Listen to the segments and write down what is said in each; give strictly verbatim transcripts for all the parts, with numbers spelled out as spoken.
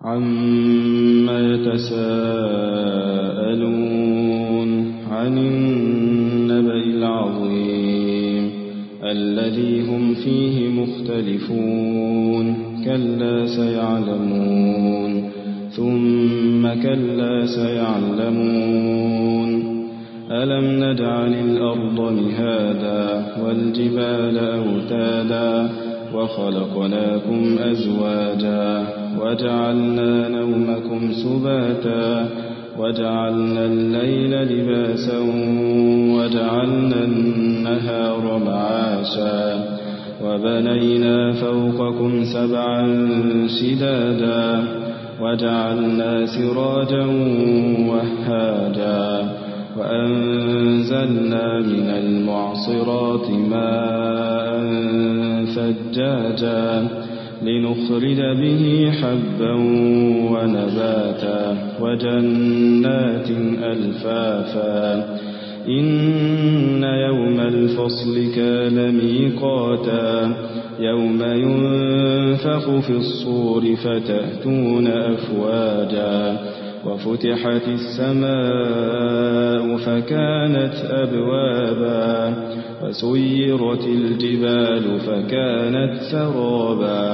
عَمَّ يَتَسَاءَلُونَ عَنِ النَّبَإِ الْعَظِيمِ الَّذِي هُمْ فِيهِ مُخْتَلِفُونَ كَلَّا سَيَعْلَمُونَ ثُمَّ كَلَّا سَيَعْلَمُونَ أَلَمْ نَجْعَلِ الْأَرْضَ مِهَادًا وَالْجِبَالَ أَوْتَادًا وَخَلَقْنَاكُمْ أَزْوَاجًا وَجَعَلْنَا نَوْمَكُمْ سُبَاتًا وَجَعَلْنَا اللَّيْلَ لِبَاسًا وَجَعَلْنَا النَّهَارَ مَعَاشًا وَبَنَيْنَا فَوْقَكُمْ سَبْعًا شِدَادًا وَجَعَلْنَا سِرَاجًا وَهَّاجًا وَأَنزَلْنَا مِنَ الْمُعْصِرَاتِ مَاءً ثَجَّاجًا لِنُخْرِجَ بِهِ حَبًّا وَنَبَاتًا وَجَنَّاتٍ أَلْفَافًا إِنَّ يَوْمَ الْفَصْلِ كَانَ مِيقَاتًا يَوْمَ يُنفَخُ فِي الصُّورِ فَتَأْتُونَ أَفْوَاجًا وَفُتِحَتِ السَّمَاءُ فَكَانَتْ أَبْوَابًا وَسُيِّرَتِ الْجِبَالُ فَكَانَتْ سَرَابًا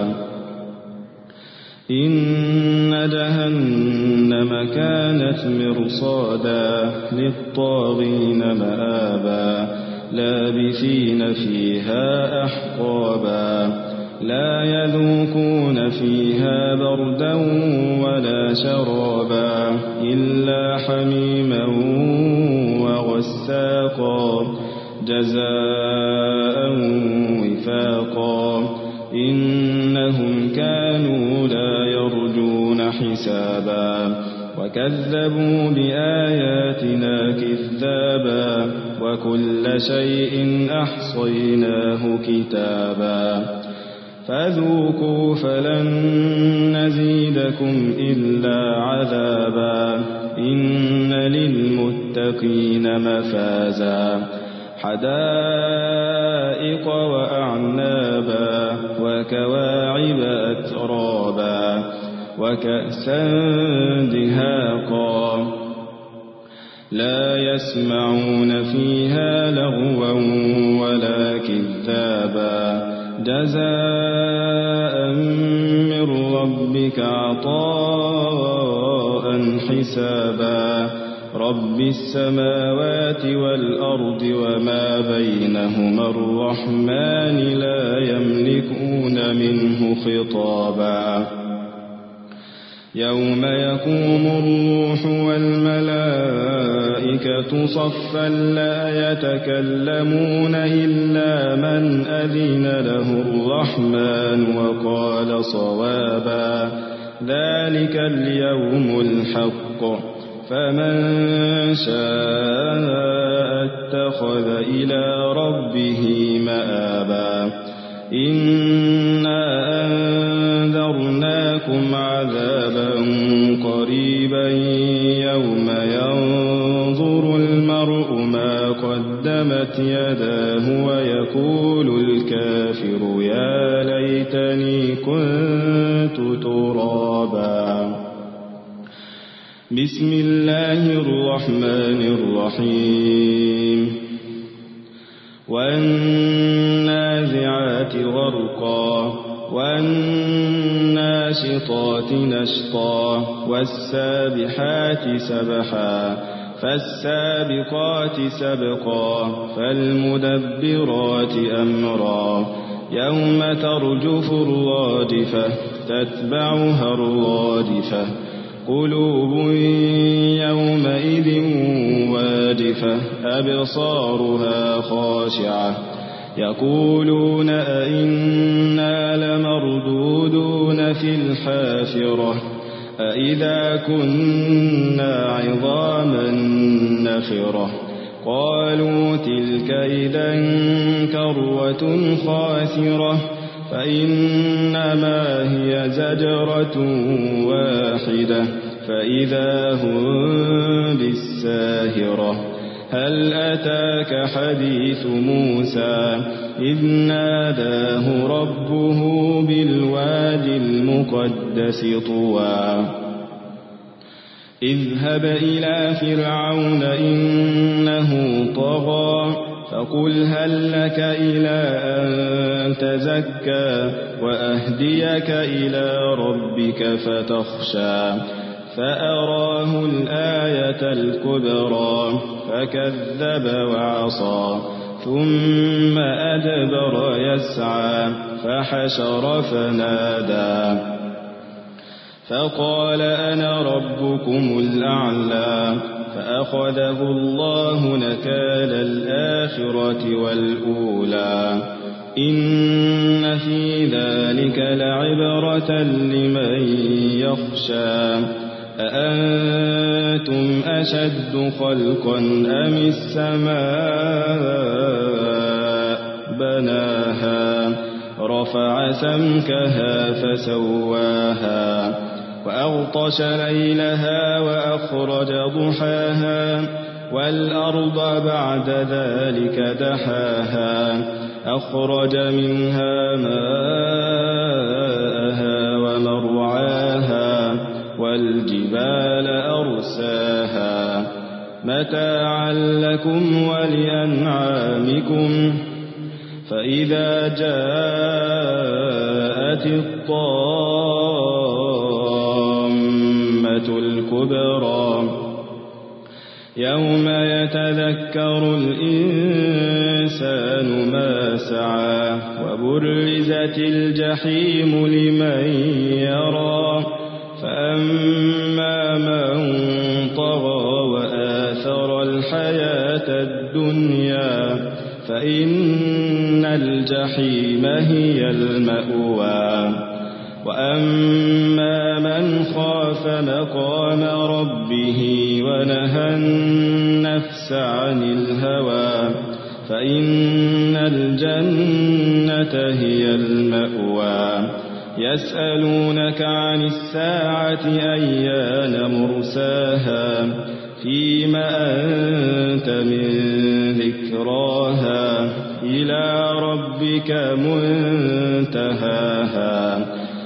إِنَّ جَهَنَّمَ كَانَتْ مِرْصَادًا لِلطَّاغِينَ مَآبًا لَابِثِينَ فِيهَا أَحْقَابًا لَا يَذُوقُونَ فِيهَا بَرْدًا وَلَا شَرَابًا إِلَّا حَمِيمًا وَغَسَّاقًا جَزَاءً وِفَاقًا إِنَّهُمْ كَانُوا لَا يَرْجُونَ حِسَابًا وَكَذَّبُوا بِآيَاتِنَا كِذَّابًا وَكُلَّ شَيْءٍ أَحْصَيْنَاهُ كِتَابًا فَذُوقُوا فَلَن نَّزِيدَكُمْ إِلَّا عَذَابًا إِنَّ لِلْمُتَّقِينَ مَفَازًا حَدَائِقَ وَأَعْنَابًا وَكَوَاعِبَ أَتْرَابًا وَكَأْسًا دِهَاقًا لَا يَسْمَعُونَ فِيهَا لَغْوًا وَلَا كِذَّابًا جَزَاءً مِّن رَّبِّكَ عَطَاءً حِسَابًا رَّبِّ السَّمَاوَاتِ وَالْأَرْضِ وَمَا بَيْنَهُمَا الرَّحْمَٰنِ لَا يَمْلِكُونَ مِنْهُ خِطَابًا يَوْمَ يَقُومُ الرُّوحُ وَالْمَلَائِكَةُ صَفًّا لَّا يَتَكَلَّمُونَ إِلَّا مَنْ أَذِنَ لَهُ الرَّحْمَٰنُ وَقَالَ صَوَابًا ذَلِكَ الْيَوْمُ الْحَقُّ فَمَن شَاءَ اتَّخَذَ إِلَىٰ رَبِّهِ مَآبًا إِنَّا أَنذَرْنَاكُمْ عَذَابًا قَرِيبًا يَوْمَ يَنظُرُ الْمَرْءُ مَا قَدَّمَتْ يَدَاهُ وَيَقُولُ الْكَافِرُ يَا لَيْتَنِي كُنتُ تُرَابًا بسم الله الرحمن الرحيم وَالنَّازِعَاتِ غَرْقًا وَالنَّاشِطَاتِ نَشْطًا وَالسَّابِحَاتِ سَبْحًا فَالسَّابِقَاتِ سَبْقًا فَالْمُدَبِّرَاتِ أَمْرًا يَوْمَ تَرْجُفُ الرَّاجِفَةُ تَتْبَعُهَا الرَّادِفَةُ قُلُوبٌ يَوْمَئِذٍ وَاجِفَةٌ أَبْصَارُهَا خَاشِعَةٌ يَقُولُونَ أَإِنَّا لَمَرْدُودُونَ فِي الْحَافِرَةِ أَإِذَا كُنَّا عِظَامًا نَّخِرَةً قَالُوا تِلْكَ إِذًا كَرَّةٌ خَاسِرَةٌ فَإِنَّمَا هِيَ زَجْرَةٌ وَاحِدَةٌ فَإِذَا هُم بِالسَّاهِرَةِ هَلْ أَتَاكَ حَدِيثُ مُوسَىٰ إِذْ نَادَاهُ رَبُّهُ بِالْوَادِ الْمُقَدَّسِ المقدس طوى اذهب إلى فرعون إنه طغى فقل هل لك إلى أن تزكى وأهديك إلى ربك فتخشى فأراه الآية الكبرى فكذب وعصى ثم أدبر يسعى فحشر فنادى فقال أنا ربكم الأعلى فأخذه الله نكال الآخرة والأولى إن في ذلك لعبرة لمن يخشى أأنتم أشد خلقا أم السماء بناها رفع سمكها فسواها وأغطش ليلها وأخرج ضحاها والأرض بعد ذلك دحاها أخرج منها ماءها ومرعاها والجبال أرساها متاعا لكم ولأنعامكم فإذا جاءت الطامة الكبرى يوم يتذكر الإنسان ما سعى وبرزت الجحيم لمن يرى فأما من طغى وآثر الحياة الدنيا فإن الجحيم هي المأوى وأما من خاف مقام ربه ونهى النفس عن الهوى فإن الجنة هي المأوى يسألونك عن الساعة أيان مرساها فيم أنت من ذكراها إلى ربك منتهاها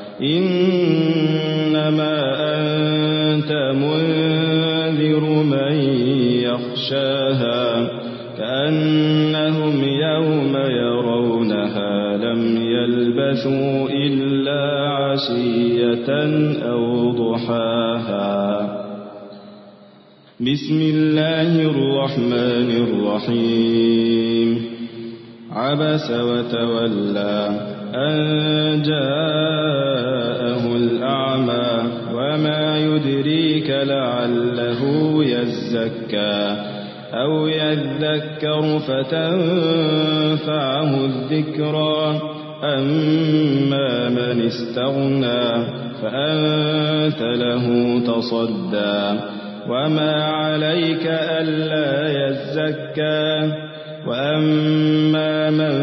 إنما أنت منذر من يخشاها كأنهم يوم يرونها لم يلبثوا إلا عشية أو ضحاها بسم الله الرحمن الرحيم عبس وتولى أن جاءه الأعمى وما يدريك لعله يزكى أو يذكر فتنفعه الذكرى أما من استغنى فأنت له تصدى وما عليك ألا يزكى وأما من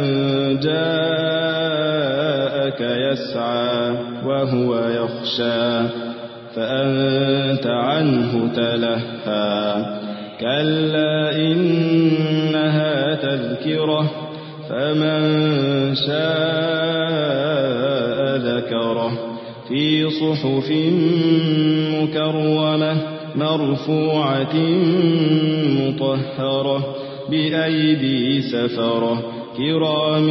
جاءك يسعى وهو يخشى فأنت عنه تلهى كلا إنها تذكرة فمن شاء ذكره في صحف مكرمة مرفوعة مطهرة بأيدي سفرة كرام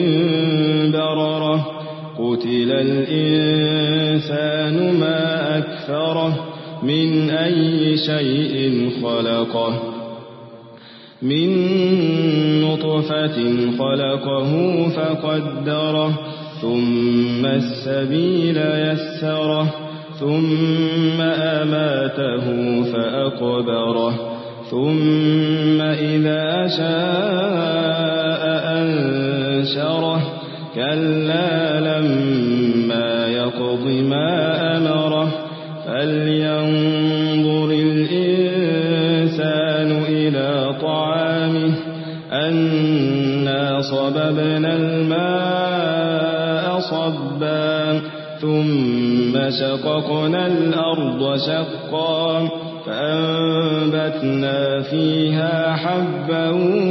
بررة قتل الإنسان ما أكفره من أي شيء خلقه من نطفة خلقه فقدره ثم السبيل يسره ثم أماته فأقبره ثم إذا شاء أنشره كلا لما يقض ما أمره فلينظر الإنسان إلى طعامه أنا صببنا الماء صبا ثم شققنا الأرض شقا فأنبتنا فيها حبا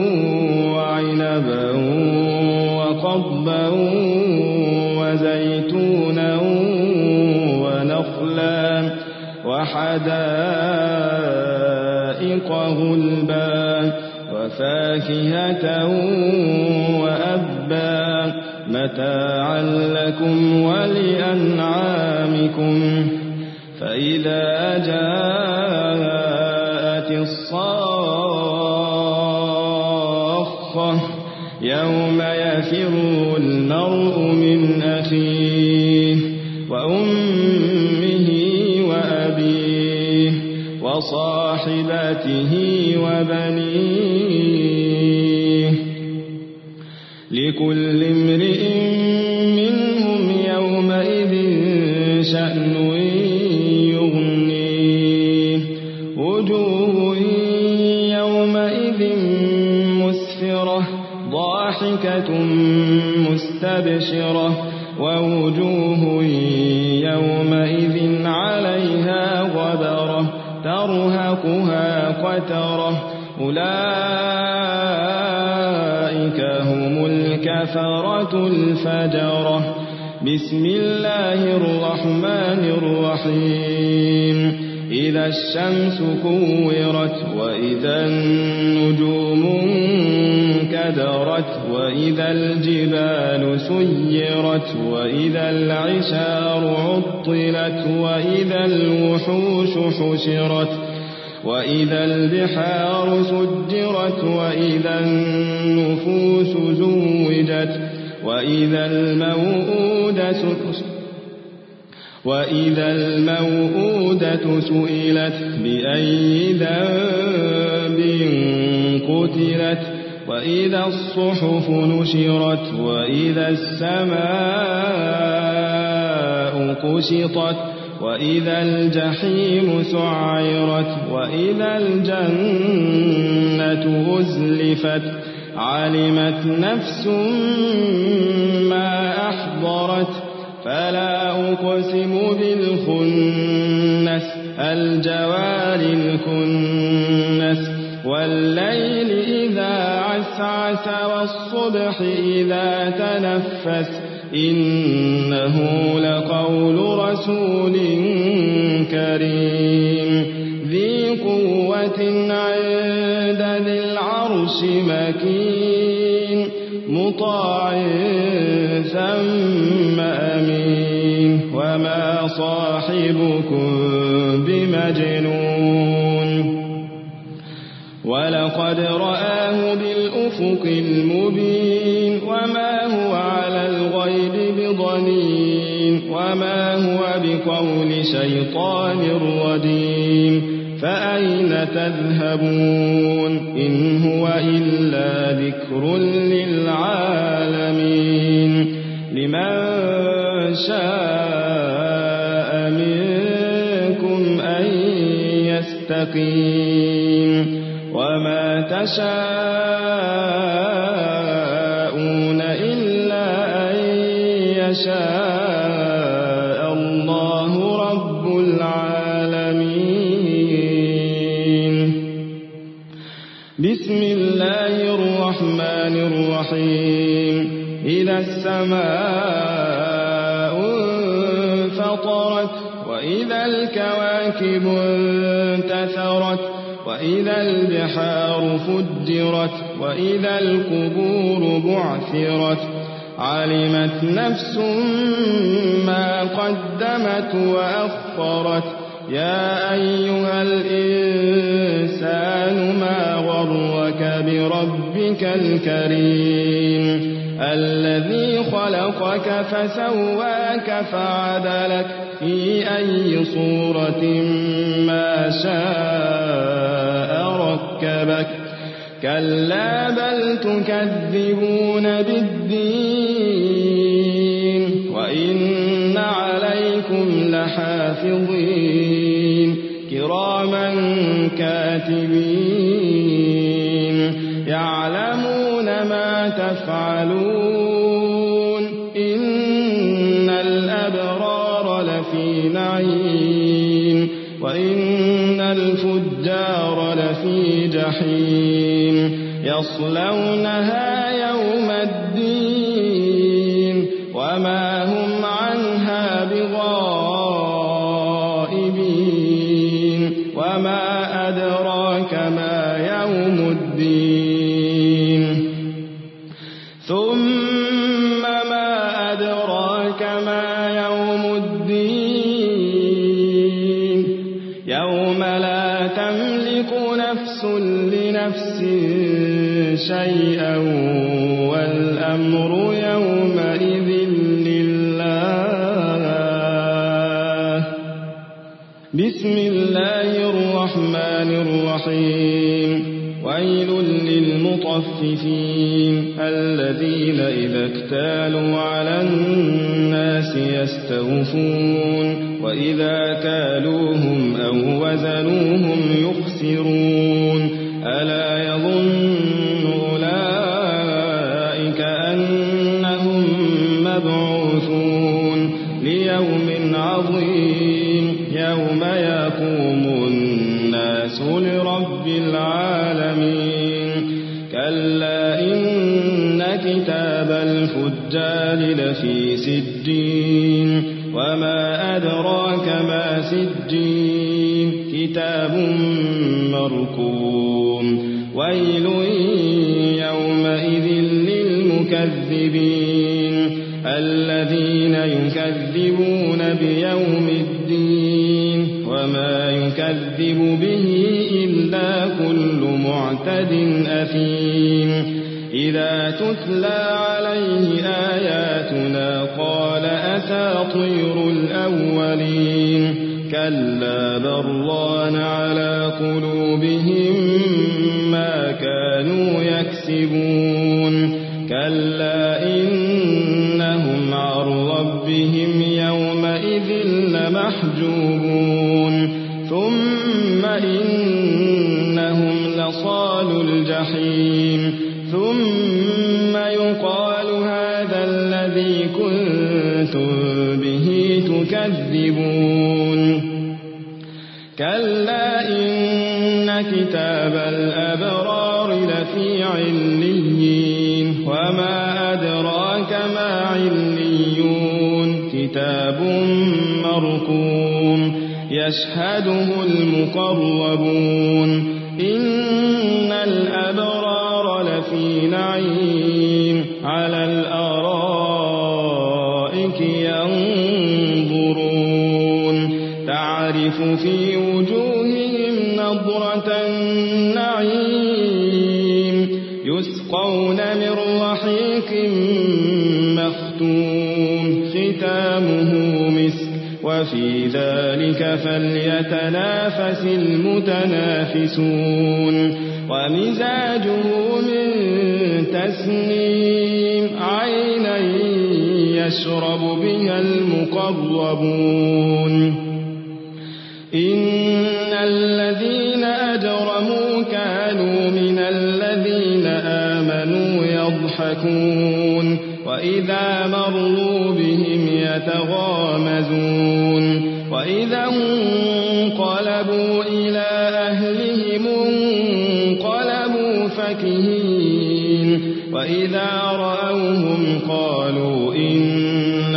وعنبا وقضبا وزيتونا وحدائق غلبا وفاكهة وأبا متاعا لكم ولأنعامكم فإذا جاءت الصاخة يوم يفر المرء من أخيه وأمه وأبيه وصاحبته وبنيه لكل امرئ منهم يومئذ شأن يغنيه وجوه يومئذ مسفرة ضاحكة مستبشرة ووجوه يومئذ عليها غبرة ترهقها قترة أولئك هم الكفرة الفجرة بسم الله الرحمن الرحيم إذا الشمس كورت وإذا النجوم انكدرت وإذا الجبال سيرت وإذا العشار عطلت وإذا الوحوش حشرت وإذا البحار سجرت وإذا النفوس زوجت وإذا الموءودة وإذا الموءودة سئلت بأي ذنب قتلت وإذا الصحف نشرت وإذا السماء كشطت وإذا الجحيم سعرت وإذا الجنة أزلفت علمت نفس ما أحضرت فلا أقسم بالخنس الجوار الكنس والليل إذا عسعس والصبح إذا تنفس إنه لقول رسول كريم ذي قوة عند ذي العرش مكين مطاع ثم أمين وما صاحبكم بمجنون ولقد رآه بالأفق المبين وما هو على الغيب بضنين وما هو بقول شيطان رجيم فأين تذهبون إن هو إلا ذكر للعالمين لمن شاء منكم أن يستقيم وما تشاءون إلا أن يشاء الله رب العالمين بسم الله الرحمن الرحيم إذا السماء انفطرت وإذا الكواكب انتثرت وإذا البحار فجرت وإذا القبور بعثرت علمت نفس ما قدمت وأخرت يا أيها الإنسان ما غرك بربك الكريم الذي خلقك فسواك فعدلك في أي صورة ما شاء ركبك كلا بل تكذبون بالدين وإن عليكم لحافظين كراما كاتبين يعلمون ما تفعلون إن الأبرار لفي نعيم وإن الفجار لفي جحيم يصلونها يوم الدين وما هم عنها بغائبين وما يوم الدين يوم لا تملك نفس لنفس شيئا والأمر يومئذ لله. بسم الله الرحمن الرحيم. ويل للمطففين الذين إذا اكتالوا على الناس يستوفون وإذا كالوهم أو وزنوهم يخسرون. ألا يظن أولئك أنهم مبعوثون ليوم عظيم يوم يقوم الناس لرب العالمين. كلا إن كتاب الفجار لفي سجين وما أدراك ما سجين كتاب مرقوم. ويل يومئذ للمكذبين الذين يكذبون بيوم الدين وما يكذب به إلا كل معتد أثيم. إذا تتلى عليه آياتنا قال أساطير الأولين. كلا بل ران على قلوبهم ما كانوا يكسبون. كلا إنهم عن ربهم يومئذ لمحجوبون. ثم إنهم لصالوا الجحيم. ثم يقال هذا الذي كنتم به تكذبون. كلا إن كتاب الأبرار لفي عليين وما أدراك ما عليون كتاب مرقوم يشهده المقربون. إن الأبرار لفي نعيم على الأرائك ينظرون تعرف في وجوههم نضرة النعيم يسقون من رحيق مختوم ختامه مسك وفي ذلك فليتنافس المتنافسون. ومزاجه من تسنيم عينا يشرب بها المقربون. إن الذين أجرموا كانوا من الذين آمنوا يضحكون وإذا مروا بهم يتغامزون. وإذا انقلبوا إلى أهلهم انقلبوا فكهين. وإذا رأوهم قالوا إن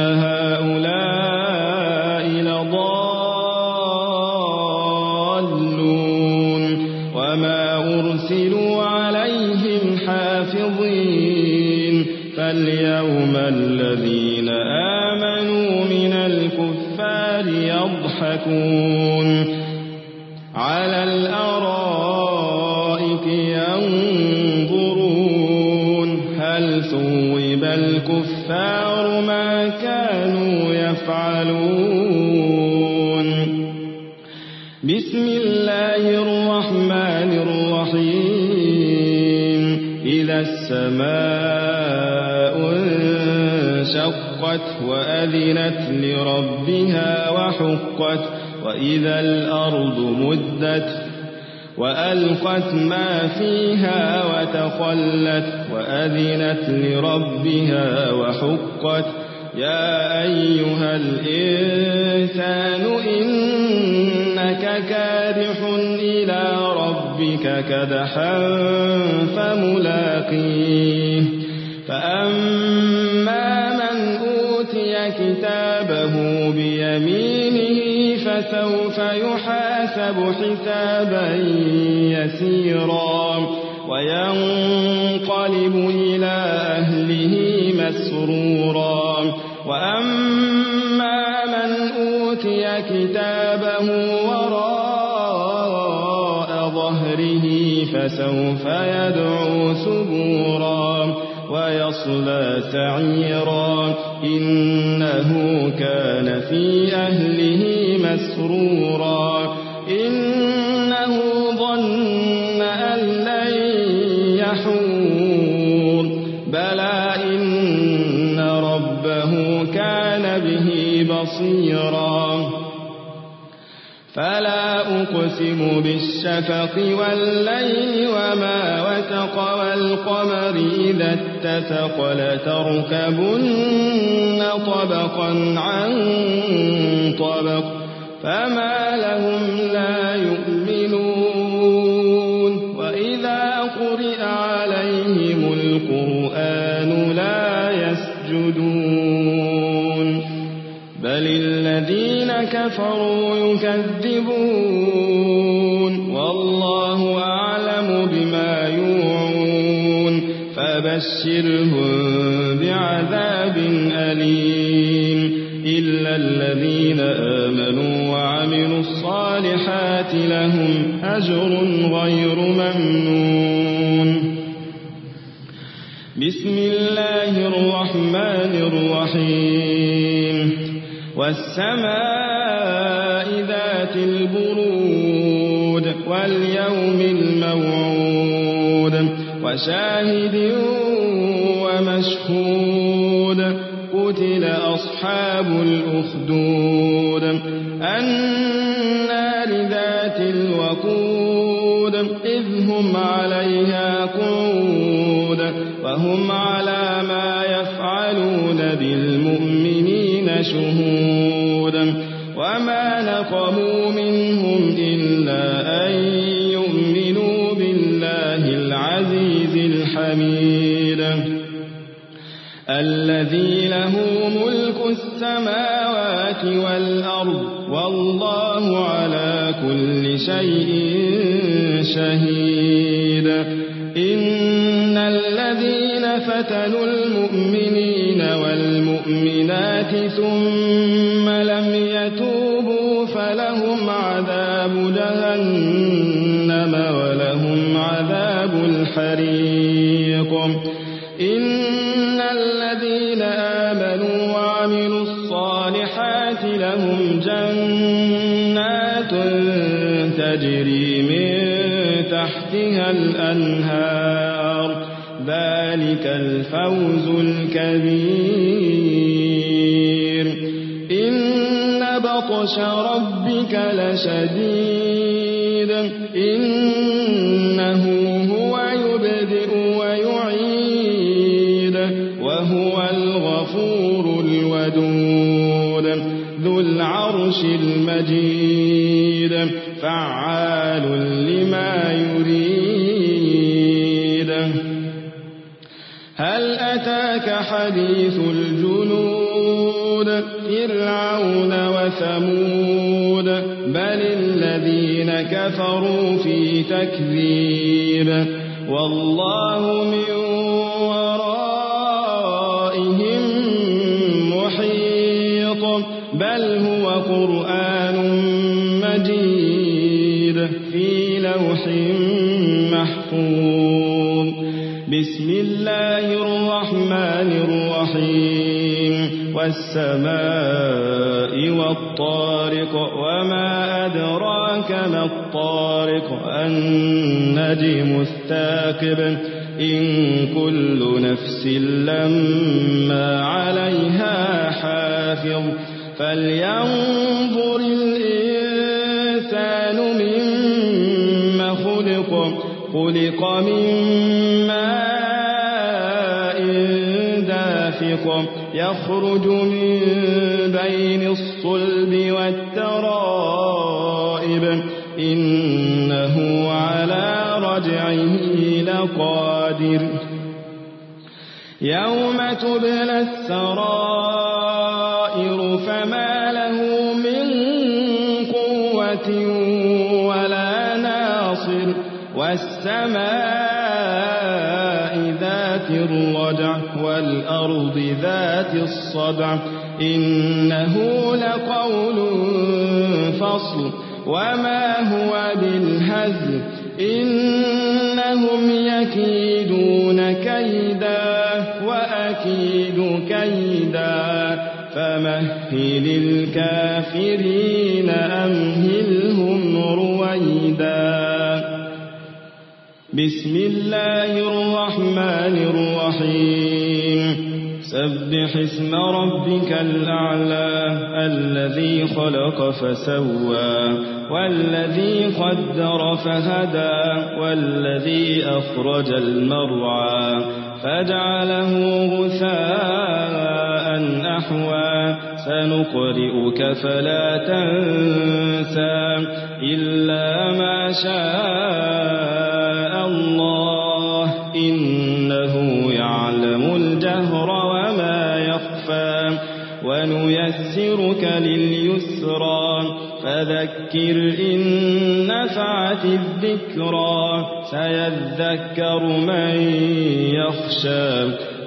هؤلاء لضالون وما أرسلوا عليهم حافظين. فاليوم الذين آمنوا من الكفار يضحكون على الأرائك ينظرون هل ثوب الكفار ما كانوا يفعلون. بسم الله الرحمن الرحيم. إذا السماء انشقت وأذنت لربها وحقت وإذا الأرض مدت وألقت ما فيها وتخلت وأذنت لربها وحقت. يا أيها الإنسان إنك كادح إلى ربك كدحا فملاقيه. فأما من أوتي كتابه بيمينه فسوف يحاسب حسابا يسيرا وينقلب إلى أهله مسرورا وأما من أوتي كتابه وراء ظهره فسوف يدعو ثبورا ويصلى سعيرا إنه كان في أهله مسرورا إنه ظن أن لن يحور بلى إن ربه كان به بصيرا فلا أقسم بالشفق والليل وما وسق والقمر إذا اتسق لتركبن طبقا عن طبق فما لهم لا يؤمنون وإذا قرئ عليهم القرآن لا يسجدون بل الذين كفروا يكذبون والله أعلم بما يوعون فبشرهم بعذاب أليم إلا الذين آمنوا وعملوا الصالحات لهم أجر غير ممنون بسم الله الرحمن الرحيم والسماء ذات البرود واليوم الموعود وشاهد ومشهود قتل أصحاب الأخدود النار ذات الوقود إذ هم عليها قعود وهم على ما يفعلون بالمؤمنين شهود وما نقموا منهم إلا أن يؤمنوا بالله العزيز الحميد الذي له ملك السماوات والأرض والله على كل شيء شهيد إن الذين فتنوا المؤمنين والمؤمنات ثم لم يتوبوا فلهم عذاب جهنم ولهم عذاب الحريق إن الذين آمنوا وعملوا الصالحات لهم جنات تجري من تحتها الأنهار ذلك الفوز الكبير إن بطش ربك لشديد إنه هو يبدئ ويعيد وهو الغفور الودود ذو العرش المجيد فعال لما يريد هل أتاك حديث الجنود فرعون وثمود بل الذين كفروا في تكذيب والله من ورائهم محيط بل هو قرآن مجيد في لوح محفوظ بسم الله الرحمن الرحيم والسماء والطارق وما أدراك ما الطارق النجم الثاقب إن كل نفس لما عليها حافظ فلينظر الإنسان مما خلق خلق من ماء دافق يخرج من بين الصلب والترائب إنه على رجعه لقادر يوم تبلى السرائر فما له من قوة ولا ناصر والسماء ذات الرجع والأرض ذات الآيات الصبع إنه لقول فصل وما هو بالهزل إنهم يكيدون كيدا وأكيد كيدا فمهل الكافرين أمهلهم رويدا بسم الله الرحمن الرحيم سبح اسم ربك الأعلى الذي خلق فسوى والذي قدر فهدى والذي أخرج المرعى فجعله غثاء أحوى سنقرئك فلا تنسى إلا ما شاء الله إنه يعلم الجهر وما يخفى ونيسرك لليسرى فذكر إن نفعت الذكرى سيذكر من يخشى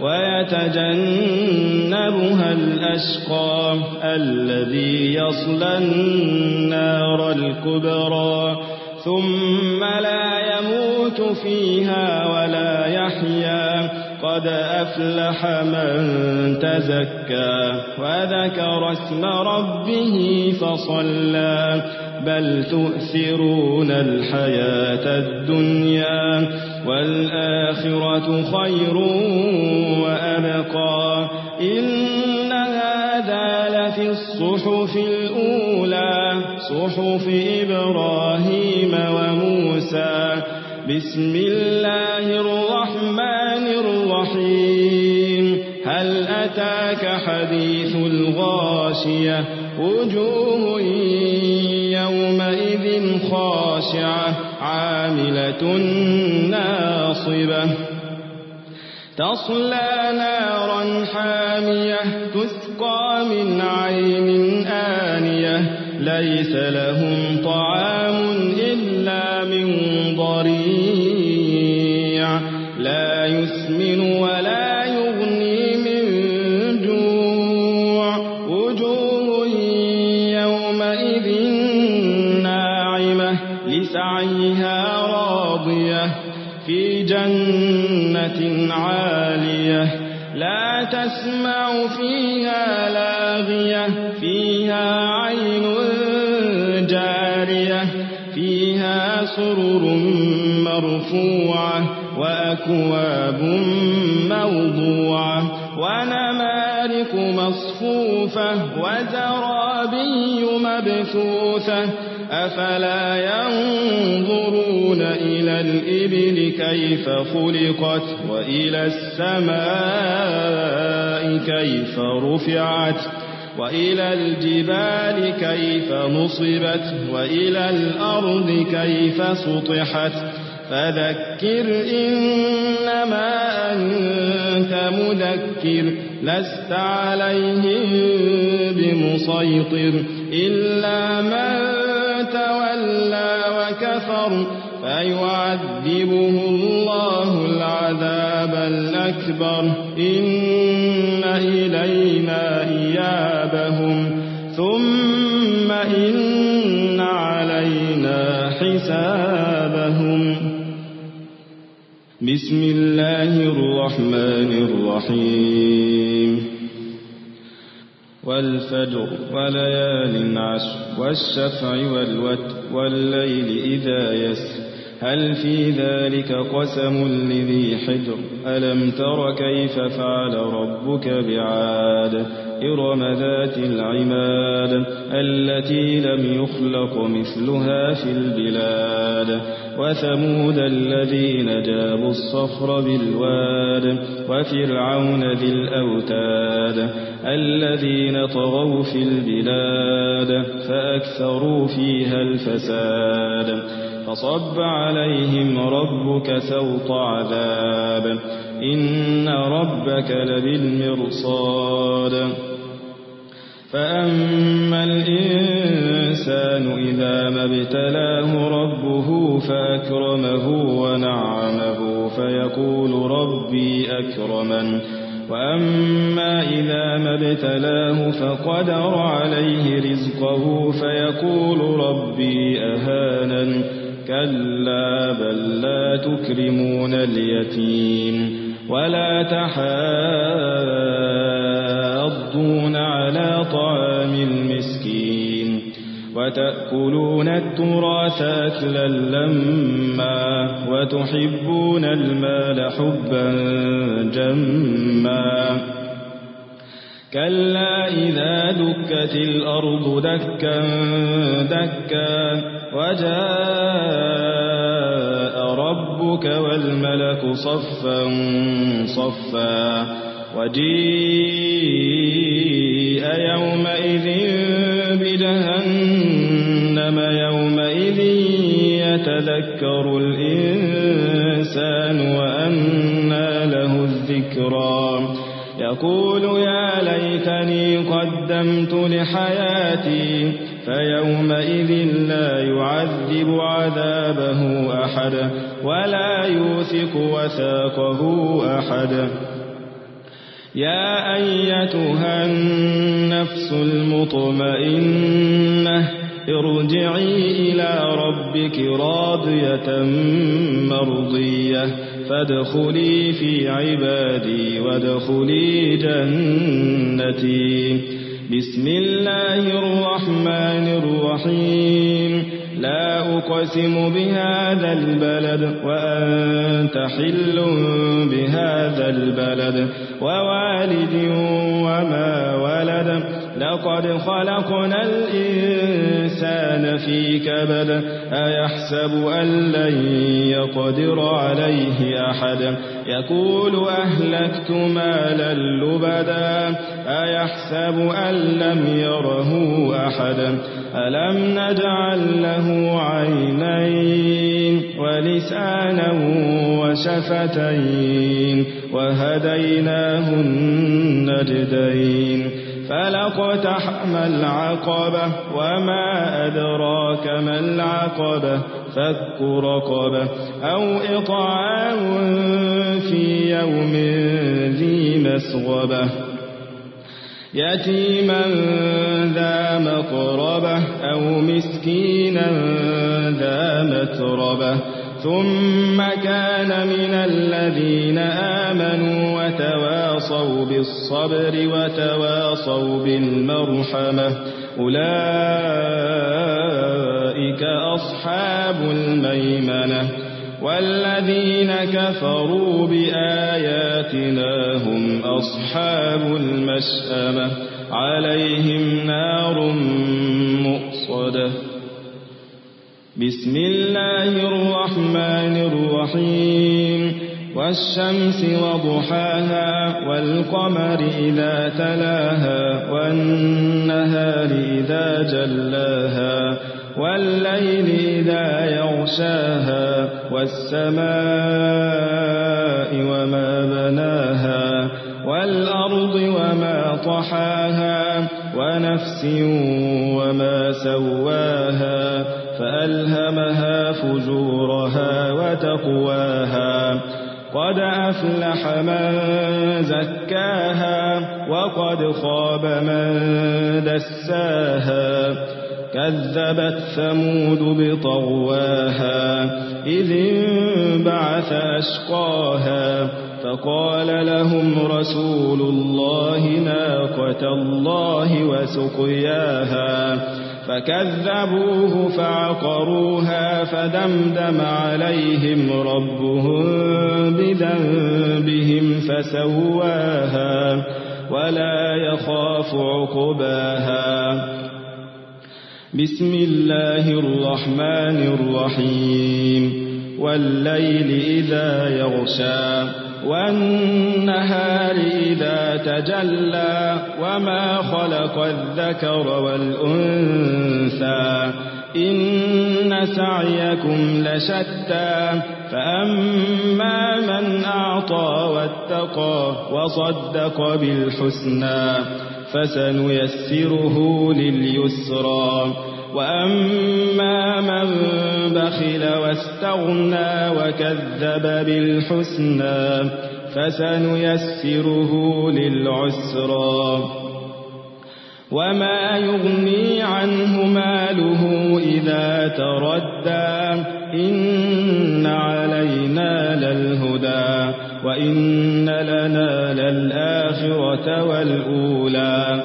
ويتجنبها الأشقى الذي يصلى النار الكبرى ثم لا يموت فيها ولا يحيا قد أفلح من تزكى وذكر اسم ربه فصلى بل تؤثرون الحياة الدنيا والآخرة خير وأبقى إن هذا لفي الصحف الأولى صحف إبراهيم وموسى بسم الله الرحمن الرحيم هل أتاك حديث الغاشية وجوه يومئذ خاشعة عاملة ناصبة تصلى نارا حامية تسقى من عين آنية ليس لهم طعام إلا من ضريع لا يسمن ولا يغني من جوع وجوه يومئذ ناعمة لسعيها راضية في جنة عالية لا تسمع فيها لاغية فيها عين جارية فيها سرر مرفوعة وأكواب موضوعة ونمارق مصفوفة وزرابي مبثوثة أفلا ينظرون إلى الإبل كيف خلقت وإلى السماء كيف رفعت وإلى الجبال كيف نصبت وإلى الأرض كيف سطحت فذكر إنما أنت مذكر لست عليهم بمسيطر إلا من تولى وكفر فيعذبه الله العذاب الأكبر إن إلينا إيابهم ثم إن علينا حسابهم بسم الله الرحمن الرحيم والفجر وليال عشر والشفع والوتر والليل إذا يسر هل في ذلك قسم لذي حجر ألم تر كيف فعل ربك بعاد إرم ذات العماد التي لم يخلق مثلها في البلاد وثمود الذين جابوا الصخر بالواد وفرعون ذي الأوتاد الذين طغوا في البلاد فأكثروا فيها الفساد فصب عليهم ربك سوط عذاب إن ربك لبالمرصاد فأما الإنسان إذا ما ابتلاه ربه فأكرمه ونعمه فيقول ربي أكرمن وأما إذا ما ابتلاه فقدر عليه رزقه فيقول ربي أهانن كلا بل لا تكرمون اليتيم ولا تحاضون على طعام المسكين وتأكلون التراث أكلا لما وتحبون المال حبا جما كلا إذا دكت الأرض دكا دكا وجاء ربك والملك صفا صفا وجيء يومئذ بجهنم يومئذ يتذكر الإنسان وأنى له الذكرى يقول يا ليتني قدمت لحياتي فيومئذ لا يعذب عذابه أحد ولا يوثق وثاقه أحد يا أيتها النفس المطمئنة ارجعي إلى ربك راضية مرضية فادخلي في عبادي وادخلي جنتي بسم الله الرحمن الرحيم لا أقسم بهذا البلد وأنت حل بهذا البلد ووالد وما ولد لقد خلقنا الإنسان في كبد أيحسب أن لن يقدر عليه أحد يقول أهلكت مالا لبدا أيحسب أن لم يره أحد ألم نجعل له عينين ولسانا وشفتين وهديناه النجدين فلاقتحم العقبة وما أدراك ما العقبة فك رقبة أو إطعام في يوم ذي مسغبة يتيما ذا مقربة أو مسكينا ذا متربة ثم كان من الذين آمنوا وتواصوا بالصبر وتواصوا بالمرحمة أولئك أصحاب الميمنة والذين كفروا بآياتنا هم أصحاب المشأمة عليهم نار مؤصدة بسم الله الرحمن الرحيم والشمس وضحاها والقمر إذا تلاها والنهار إذا جلاها والليل إذا يغشاها والسماء وما بناها والأرض وما طحاها ونفس وما سواها فألهمها فجورها وتقواها قد أفلح من زكاها وقد خاب من دساها كذبت ثمود بطغواها إذ انبعث أشقاها فقال لهم رسول الله ناقة الله وسقياها فكذبوه فعقروها فدمدم عليهم ربهم بذنبهم فسواها ولا يخاف عقباها بسم الله الرحمن الرحيم والليل إذا يغشى والنهار إذا تجلى وما خلق الذكر والأنثى إن سعيكم لشتى فأما من أعطى واتقى وصدق بالحسنى فسنيسره لليسرى وأما من بخل واستغنى وكذب بالحسنى فسنيسره للعسرى وما يغني عنه ماله إذا تردى إن علينا للهدى وإن لنا للآخرة والأولى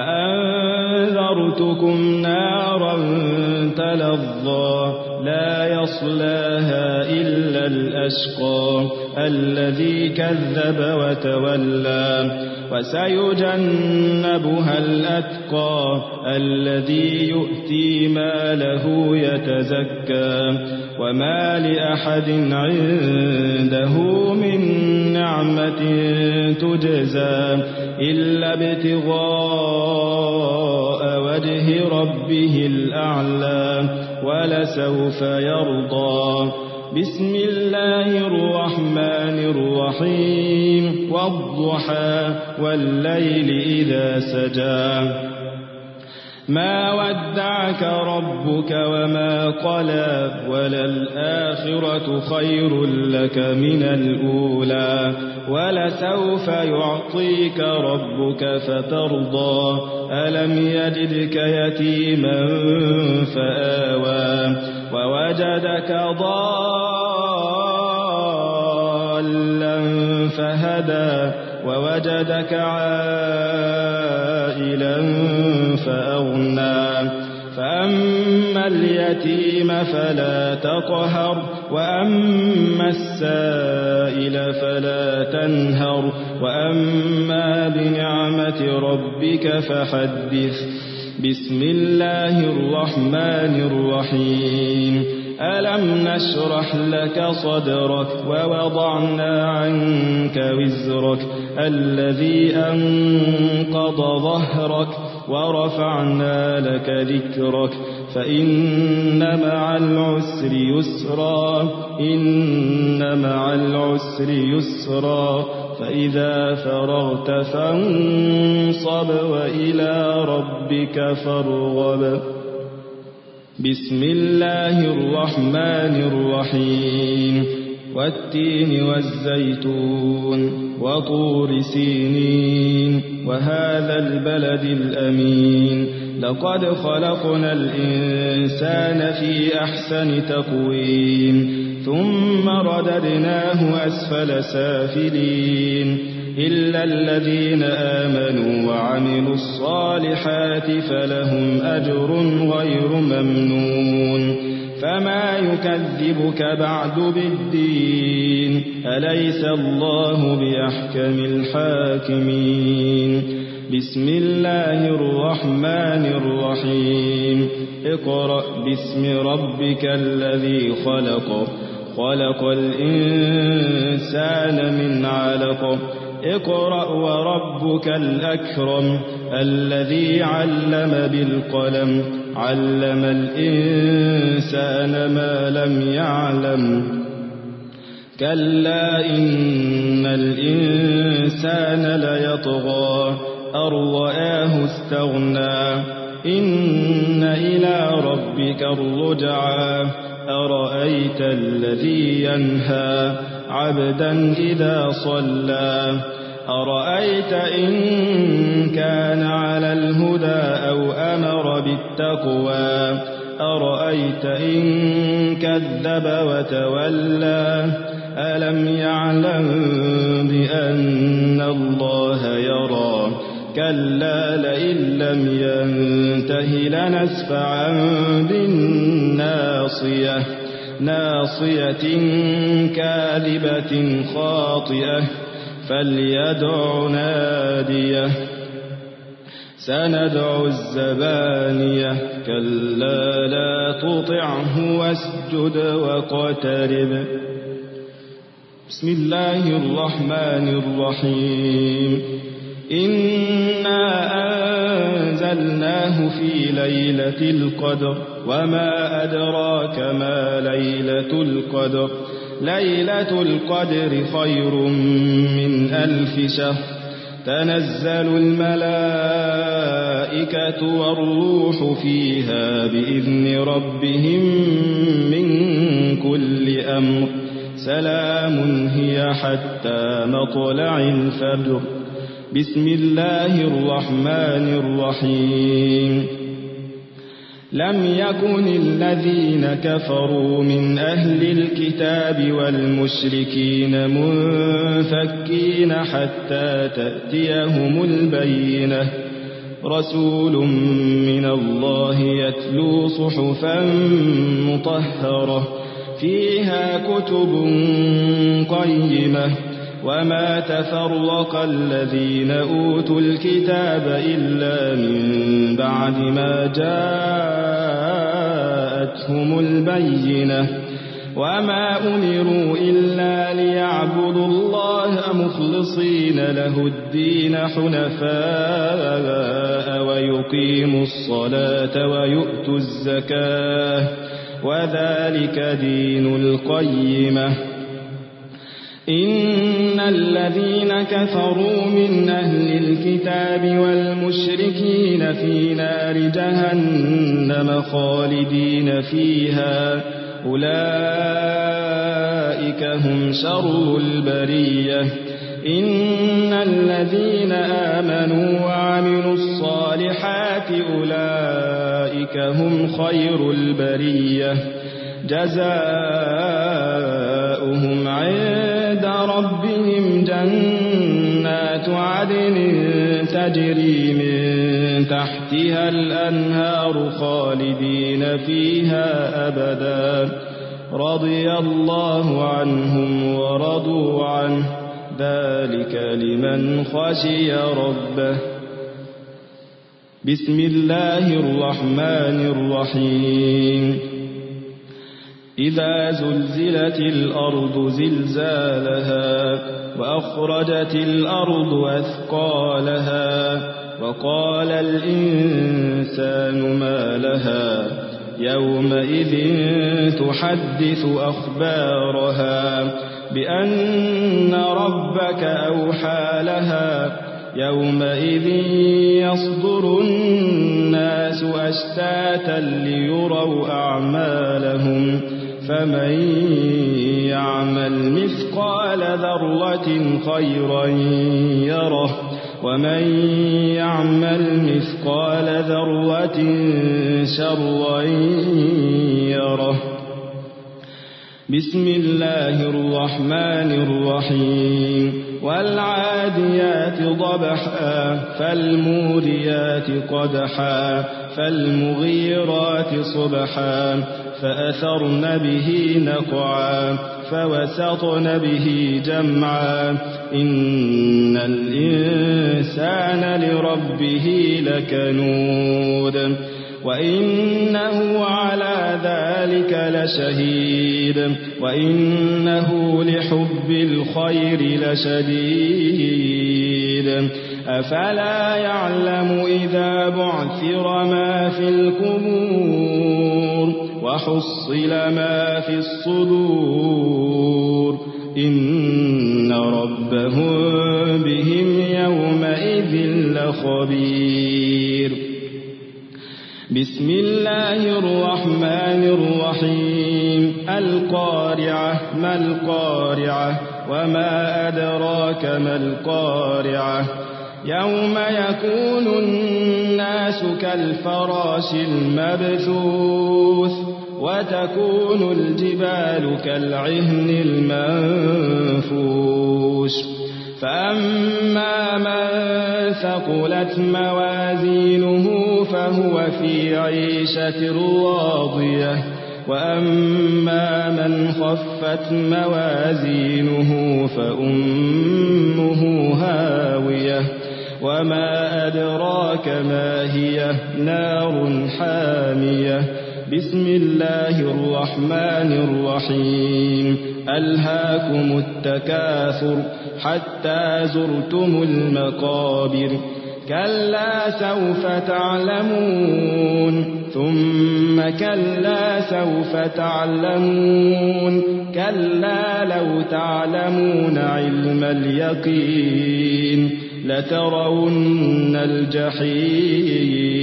فأنذرتكم نارا تلظى لا يصلاها إلا الأشقى الذي كذب وتولى وسيجنبها الأتقى الذي يؤتي ماله يتزكى وما لأحد عنده من نعمة تجزى إلا ابتغاء وجه ربه الأعلى ولسوف يرضى بسم الله الرحمن الرحيم والضحى والليل إذا سجى ما ودعك ربك وما قلى وللآخرة خير لك من الأولى ولسوف يعطيك ربك فترضى ألم يجدك يتيما فآوى ووجدك ضالا فهدى ووجدك عائلا فأغنى فأما اليتيم فلا تقهر وأما السائل فلا تنهر وأما بنعمة ربك فحدث بسم الله الرحمن الرحيم ألم نشرح لك صدرك ووضعنا عنك وزرك الذي أنقض ظهرك ورفعنا لك ذكرك فإن مع العسر يسرا إن مع العسر يسرا فإذا فرغت فانصب وإلى ربك فارغب بسم الله الرحمن الرحيم والتين والزيتون وطور سينين وهذا البلد الأمين لقد خلقنا الإنسان في أحسن تقويم ثم رددناه أسفل سافلين إلا الذين آمنوا وعملوا الصالحات فلهم أجر غير ممنون فما يكذبك بعد بالدين أليس الله بأحكم الحاكمين بسم الله الرحمن الرحيم اقرأ باسم ربك الذي خلق خلق الإنسان من علق اقرأ وربك الأكرم الذي علم بالقلم علم الإنسان ما لم يعلم كلا إن الإنسان ليطغى أن رآه استغنى إن إلى ربك الرجعى أرأيت الذي ينهى عبدا إذا صلى أرأيت إن كان على الهدى أو أمر بالتقوى أرأيت إن كذب وتولى ألم يعلم بأن الله يرى كلا لئن لم ينته لنسفعا بالناصية ناصية كاذبة خاطئة فليدع ناديه سندع الزبانية كلا لا تطعه واسجد واقترب بسم الله الرحمن الرحيم إنا أنزلناه في ليلة القدر وما أدراك ما ليلة القدر ليلة القدر خير من ألف شهر تنزل الملائكة والروح فيها بإذن ربهم من كل أمر سلام هي حتى مطلع الفجر. بسم الله الرحمن الرحيم. لم يكن الذين كفروا من أهل الكتاب والمشركين منفكين حتى تأتيهم البينة. رسول من الله يتلو صحفا مطهرة فيها كتب قيمة وما تفرق الذين أوتوا الكتاب إلا من بعد ما جاءتهم البينة وما أمروا إلا ليعبدوا الله مخلصين له الدين حنفاء ويقيموا الصلاة ويؤتوا الزكاة وذلك دين القيمة. إن الذين كفروا من أهل الكتاب والمشركين في نار جهنم خالدين فيها أولئك هم شر البرية. إن الذين آمنوا وعملوا الصالحات أولئك هم خير البرية جزاؤهم عند ربهم جنات عدن تجري من تحتها الأنهار خالدين فيها أبدا رضي الله عنهم ورضوا عنه ذلك لمن خشي ربه. بسم الله الرحمن الرحيم. إذا زلزلت الأرض زلزالها وأخرجت الأرض أثقالها وقال الإنسان ما لها يومئذ تحدث أخبارها بأن ربك أوحى لها يومئذ يصدر الناس أشتاتا ليروا أعمالهم فمن يعمل مثقال ذرة خيرا يره ومن يعمل مثقال ذرة شرا يره. بسم الله الرحمن الرحيم. والعاديات ضبحا فالموريات قدحا فالمغيرات صبحا فأثرن به نقعا فوسطن به جمعا إن الإنسان لربه لكنود وإنه على ذلك لشهيد وإنه لحب الخير لشديد. أفلا يعلم إذا بعثر ما في القبور وحصل ما في الصدور إن ربهم بهم يومئذ لخبير. بسم الله الرحمن الرحيم. القارعة ما القارعة وما أدراك ما القارعة يوم يكون الناس كالفراش المبثوث وتكون الجبال كالعهن المنفوش فأما من ثقلت موازينه فهو في عيشة راضية وأما من خفت موازينه فأمه هاوية وما أدراك ما هي نار حامية. بسم الله الرحمن الرحيم. ألهاكم التكاثر حتى زرتم المقابر كلا سوف تعلمون ثم كلا سوف تعلمون كلا لو تعلمون علم اليقين لترون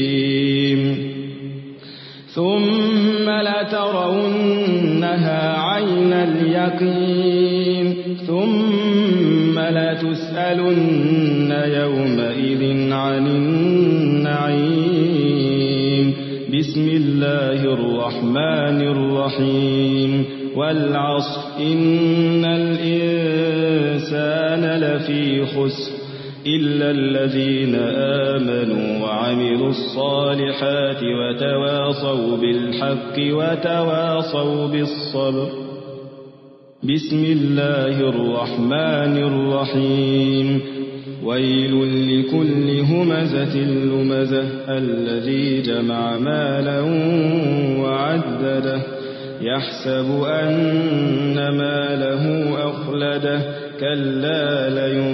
الجحيم ثم لترونها عين اليقين ثم لتسألن يومئذ عن النعيم بسم الله الرحمن الرحيم والعصر إن الإنسان لفي خسر إلا الذين آمنوا وعملوا الصالحات وتواصوا بالحق وتواصوا بالصبر بسم الله الرحمن الرحيم ويل لكل همزة لمزة الذي جمع مالا وعدده يحسب أن ماله أخلده كلا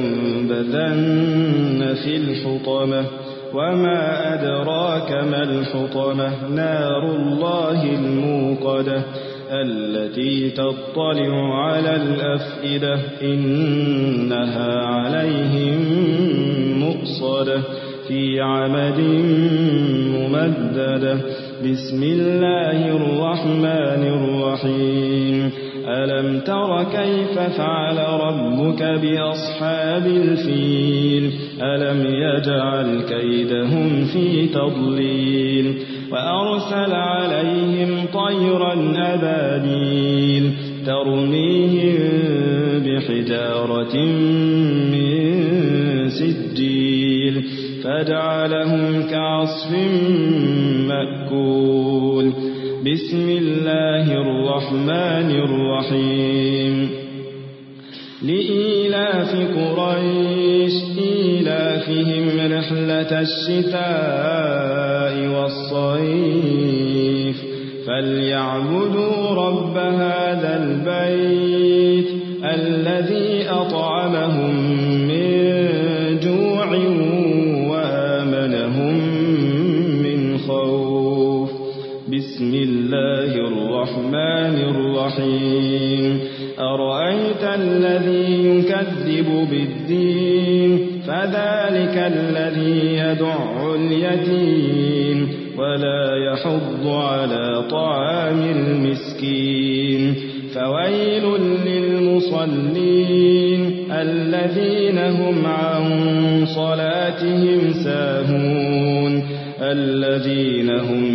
لينبذن في الحطمة وما أدراك ما الحطمة نار الله الموقدة التي تطلع على الأفئدة إنها عليهم مؤصدة في عمد ممددة بسم الله الرحمن الرحيم ألم تر كيف فعل ربك بأصحاب الفيل ألم يجعل كيدهم في تضليل وأرسل عليهم طيرا أبابيل ترميهم بحجارة من سجيل فجعلهم كعصف مأكول بسم الله الرحمن الرحيم لإيلاف قريش إيلافهم رحلة الشتاء والصيف فليعبدوا رب هذا البيت الذي أطعمهم من جوع وآمنهم من خوف بسم الله الرحمن الرحيم أرأيت الذي يكذب بالدين فذلك الذي يدع اليتيم ولا يحض على طعام المسكين فويل للمصلين الذين هم عن صلاتهم ساهون الذين هم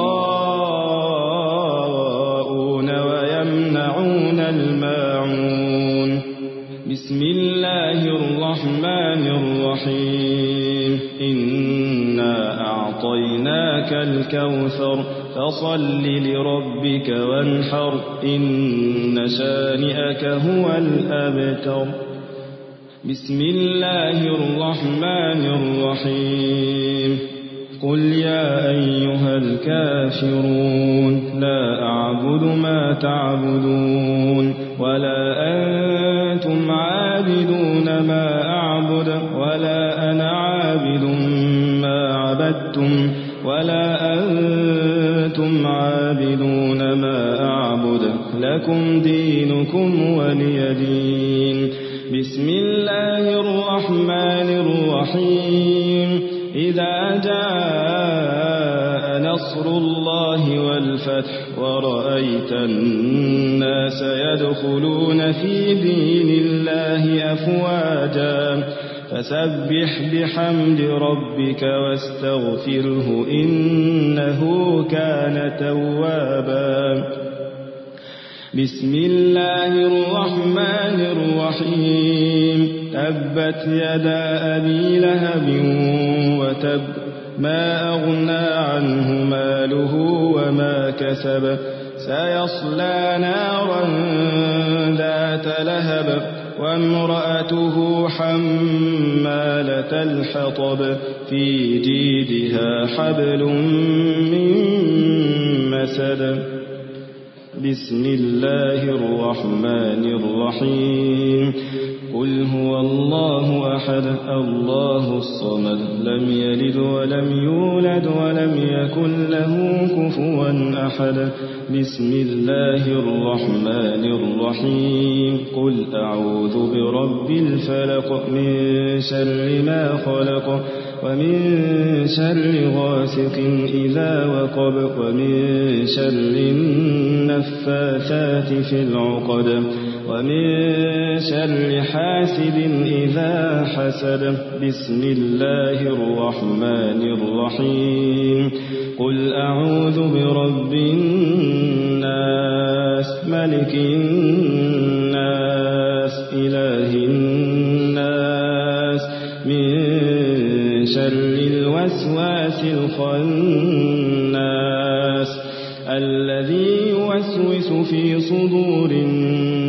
يراءون ويمنعون الماعون بسم الله الرحمن الرحيم إنا أعطيناك الكوثر فصل لربك وانحر إن شانئك هو الأبتر بسم الله الرحمن الرحيم قل يا أيها الكافرون لا أعبد ما تعبدون ولا أنتم عابدون ما أعبد ولا أنا عابد ما عبدتم ولا أنتم عابدون ما أعبد لكم دينكم ولي دين بسم الله الرحمن الرحيم إذا جاء نصر الله والفتح ورأيت الناس يدخلون في دين الله أفواجا فسبح بحمد ربك واستغفره إنه كان توابا بسم الله الرحمن الرحيم تبت يدا أبي لهب وتب ما أغنى عنه ماله وما كسب سيصلى نارا ذات لهب وامرأته حمالة الحطب في جيدها حبل من مسد بسم الله الرحمن الرحيم قل هو الله أحد الله الصمد لم يلد ولم يولد ولم يكن له كفوا أحد بسم الله الرحمن الرحيم قل أعوذ برب الفلق من شر ما خلق ومن شر غاسق إذا وقب ومن شر النفاثات في العقد ومن شر حاسد إذا حسد بسم الله الرحمن الرحيم قل أعوذ برب الناس ملك الناس إله الناس من شر الوسواس الخناس الذي يوسوس في صدور الناس